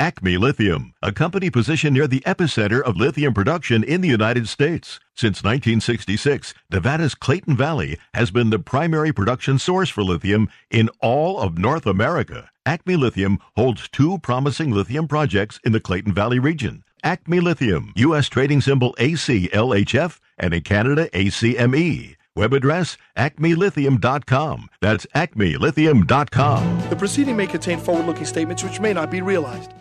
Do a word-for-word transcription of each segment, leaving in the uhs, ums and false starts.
Acme Lithium, a company positioned near the epicenter of lithium production in the United States. Since nineteen sixty-six, Nevada's Clayton Valley has been the primary production source for lithium in all of North America. Acme Lithium holds two promising lithium projects in the Clayton Valley region. Acme Lithium, U S trading symbol A C L H F, and in Canada, A C M E. Web address, acme lithium dot com. That's acme lithium dot com. The proceeding may contain forward-looking statements which may not be realized.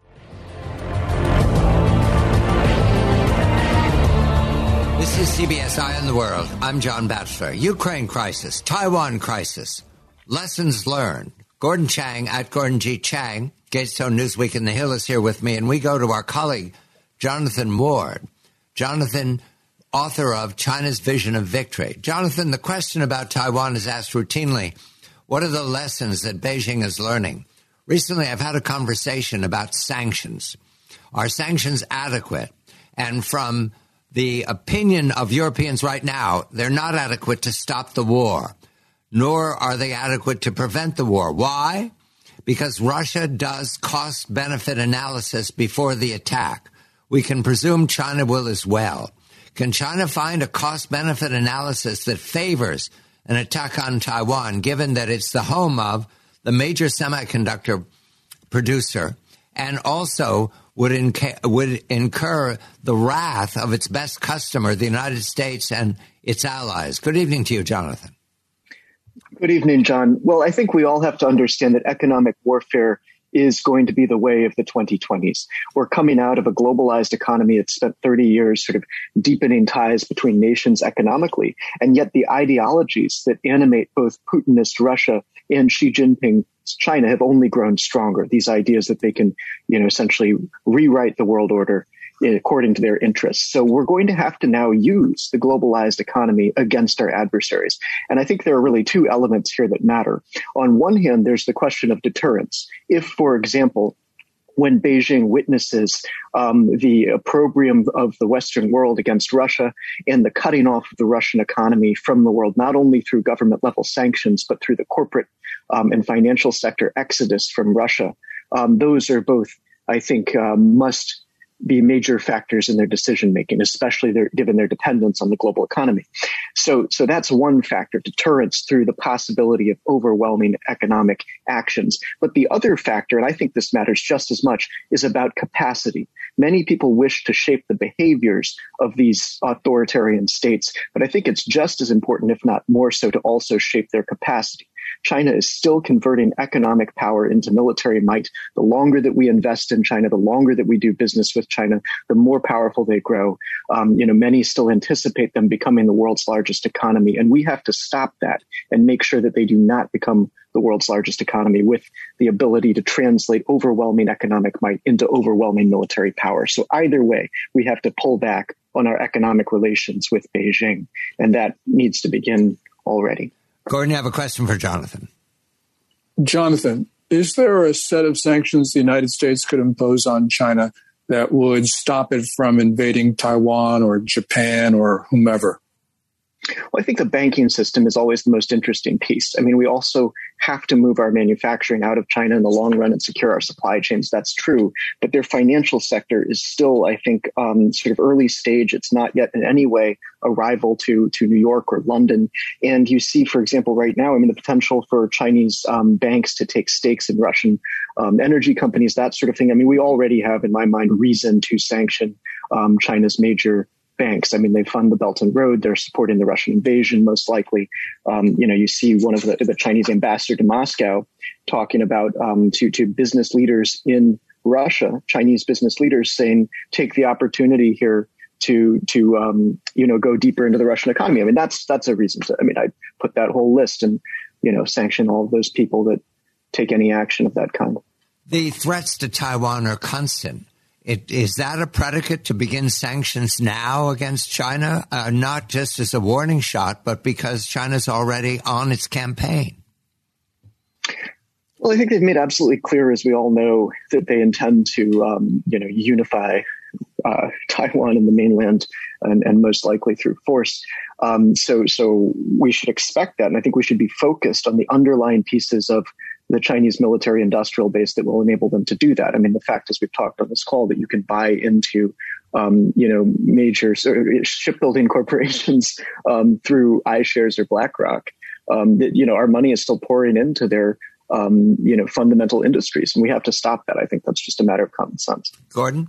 This is C B S Eye on the World. I'm John Batchelor. Ukraine crisis, Taiwan crisis, lessons learned. Gordon Chang at Gordon G. Chang, Gatestone Newsweek in the Hill is here with me, and we go to our colleague, Jonathan Ward. Jonathan, author of China's Vision of Victory. Jonathan, the question about Taiwan is asked routinely. What are the lessons that Beijing is learning? Recently, I've had a conversation about sanctions. Are sanctions adequate? And from the opinion of Europeans right now, they're not adequate to stop the war, nor are they adequate to prevent the war. Why? Because Russia does cost-benefit analysis before the attack. We can presume China will as well. Can China find a cost-benefit analysis that favors an attack on Taiwan, given that it's the home of the major semiconductor producer and also would, inca- would incur the wrath of its best customer, the United States, and its allies? Good evening to you, Jonathan. Good evening, John. Well, I think we all have to understand that economic warfare is going to be the way of the twenty twenties. We're coming out of a globalized economy that spent thirty years sort of deepening ties between nations economically. And yet the ideologies that animate both Putinist Russia and Xi Jinping's China have only grown stronger. These ideas that they can, you know, essentially rewrite the world order according to their interests. So we're going to have to now use the globalized economy against our adversaries. And I think there are really two elements here that matter. On one hand, there's the question of deterrence. If, for example, when Beijing witnesses um, the opprobrium of the Western world against Russia and the cutting off of the Russian economy from the world, not only through government-level sanctions, but through the corporate um, and financial sector exodus from Russia, um, those are both, I think, uh, must be major factors in their decision making, especially their, given their dependence on the global economy. So, so that's one factor, deterrence through the possibility of overwhelming economic actions. But the other factor, and I think this matters just as much, is about capacity. Many people wish to shape the behaviors of these authoritarian states, but I think it's just as important, if not more so, to also shape their capacity. China is still converting economic power into military might. The longer that we invest in China, the longer that we do business with China, the more powerful they grow. Um, you know, many still anticipate them becoming the world's largest economy, and we have to stop that and make sure that they do not become the world's largest economy with the ability to translate overwhelming economic might into overwhelming military power. So either way, we have to pull back on our economic relations with Beijing, and that needs to begin already. Gordon, you have a question for Jonathan. Jonathan, is there a set of sanctions the United States could impose on China that would stop it from invading Taiwan or Japan or whomever? Well, I think the banking system is always the most interesting piece. I mean, we also have to move our manufacturing out of China in the long run and secure our supply chains. That's true. But their financial sector is still, I think, um, sort of early stage. It's not yet in any way a rival to, to New York or London. And you see, for example, right now, I mean, the potential for Chinese um, banks to take stakes in Russian um, energy companies, that sort of thing. I mean, we already have, in my mind, reason to sanction um, China's major banks. I mean, they fund the Belt and Road. They're supporting the Russian invasion, most likely. Um, you know, you see one of the, the Chinese ambassador to Moscow talking about um, to, to business leaders in Russia, Chinese business leaders saying, take the opportunity here to, to um, you know, go deeper into the Russian economy. I mean, that's that's a reason to, I mean, I put that whole list and, you know, sanction all of those people that take any action of that kind. The threats to Taiwan are constant. It, is that a predicate to begin sanctions now against China, uh, not just as a warning shot, but because China's already on its campaign? Well, I think they've made absolutely clear, as we all know, that they intend to, um, you know, unify uh, Taiwan and the mainland, and, and most likely through force. Um, so, so we should expect that, and I think we should be focused on the underlying pieces of the Chinese military industrial base that will enable them to do that. I mean, the fact, as we've talked on this call, that you can buy into, um, you know, major shipbuilding corporations um, through iShares or BlackRock, um, that, you know, our money is still pouring into their, um, you know, fundamental industries. And we have to stop that. I think that's just a matter of common sense. Gordon?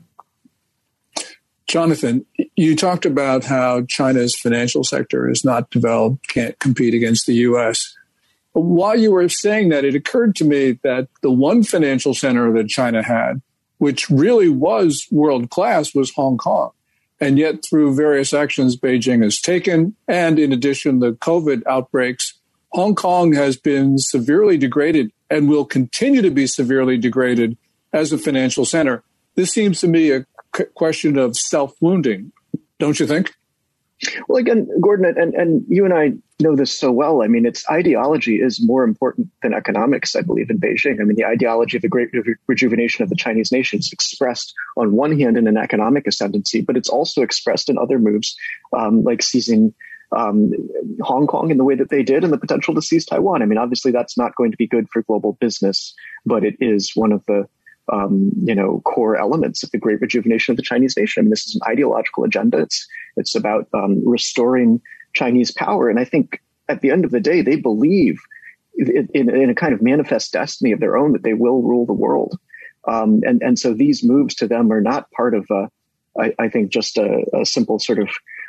Jonathan, you talked about how China's financial sector is not developed, can't compete against the U S. While you were saying that, it occurred to me that the one financial center that China had, which really was world-class, was Hong Kong. And yet, through various actions Beijing has taken, and in addition, the COVID outbreaks, Hong Kong has been severely degraded and will continue to be severely degraded as a financial center. This seems to me a question of self-wounding, don't you think? Well, again, Gordon, and, and you and I know this so well. I mean, its ideology is more important than economics, I believe, in Beijing. I mean, the ideology of the great re- rejuvenation of the Chinese nation is expressed on one hand in an economic ascendancy, but it's also expressed in other moves, um, like seizing um, Hong Kong in the way that they did and the potential to seize Taiwan. I mean, obviously, that's not going to be good for global business, but it is one of the Um, you know, core elements of the great rejuvenation of the Chinese nation. I mean, this is an ideological agenda. It's it's about um, restoring Chinese power. And I think at the end of the day, they believe in, in, in a kind of manifest destiny of their own that they will rule the world. Um, and, and so these moves to them are not part of, a, I, I think, just a, a simple sort of,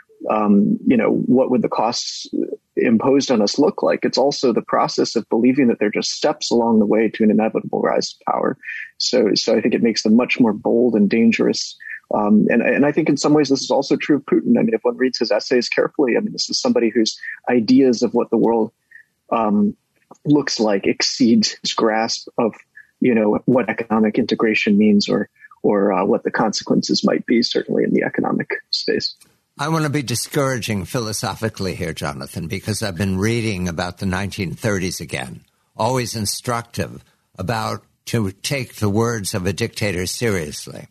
um, you know, what would the costs imposed on us look like? It's also the process of believing that they're just steps along the way to an inevitable rise to power. So, so I think it makes them much more bold and dangerous. Um, and, and I think in some ways this is also true of Putin. I mean, if one reads his essays carefully, I mean, this is somebody whose ideas of what the world um, looks like exceeds his grasp of, you know, what economic integration means, or or uh, what the consequences might be, certainly in the economic space. I want to be discouraging philosophically here, Jonathan, because I've been reading about the nineteen thirties again, always instructive about to take the words of a dictator seriously.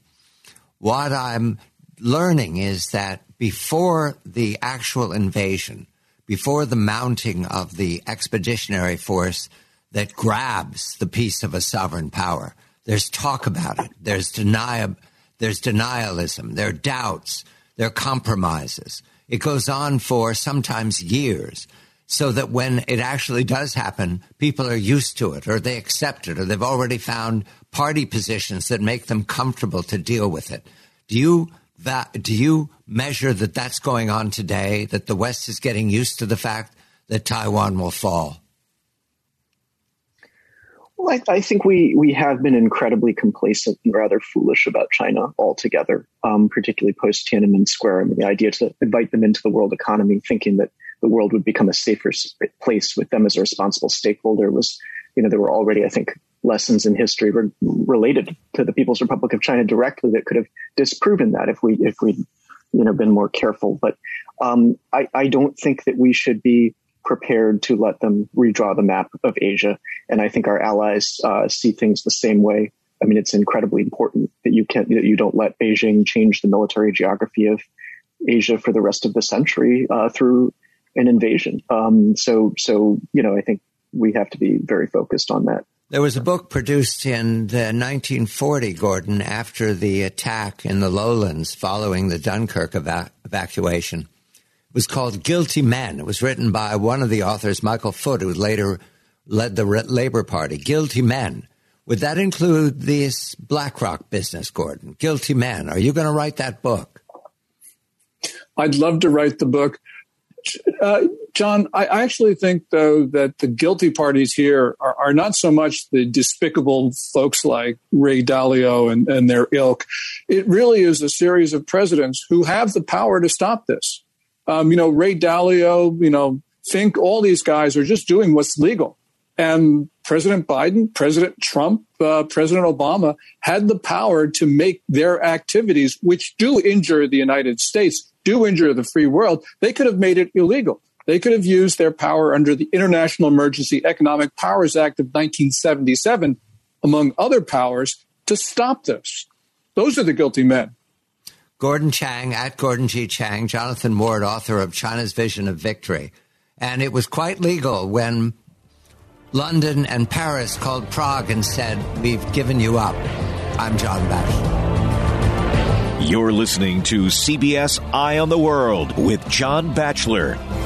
What I'm learning is that before the actual invasion, before the mounting of the expeditionary force that grabs the piece of a sovereign power, there's talk about it. There's denial, there's denialism, there are doubts, there are compromises. It goes on for sometimes years, so that when it actually does happen, people are used to it, or they accept it, or they've already found party positions that make them comfortable to deal with it. Do you that, do you measure that that's going on today, that the West is getting used to the fact that Taiwan will fall? Well, I, I think we we have been incredibly complacent and rather foolish about China altogether, um, particularly post Tiananmen Square. I mean, the idea to invite them into the world economy, thinking that the world would become a safer place with them as a responsible stakeholder, was, you know, there were already, I think, lessons in history re- related to the People's Republic of China directly that could have disproven that if we if we you know been more careful. But um, I, I don't think that we should be prepared to let them redraw the map of Asia. And I think our allies uh, see things the same way. I mean, it's incredibly important that you can't, that you don't let Beijing change the military geography of Asia for the rest of the century uh, through an invasion. Um, so, so, you know, I think we have to be very focused on that. There was a book produced in the nineteen forty, Gordon, after the attack in the lowlands following the Dunkirk eva- evacuation. It was called Guilty Men. It was written by one of the authors, Michael Foot, who later led the Labor Party. Guilty Men. Would that include this BlackRock business, Gordon? Guilty Men. Are you going to write that book? I'd love to write the book. Uh, John, I actually think, though, that the guilty parties here are, are not so much the despicable folks like Ray Dalio and, and their ilk. It really is a series of presidents who have the power to stop this. Um, you know, Ray Dalio, you know, Fink, all these guys are just doing what's legal. And President Biden, President Trump, uh, President Obama had the power to make their activities, which do injure the United States, do injure the free world. They could have made it illegal. They could have used their power under the International Emergency Economic Powers Act of nineteen seventy-seven, among other powers, to stop this. Those are the guilty men. Gordon Chang, at Gordon G. Chang, Jonathan Ward, author of China's Vision of Victory. And it was quite legal when London and Paris called Prague and said, we've given you up. I'm John Batchelor. You're listening to C B S Eye on the World with John Batchelor.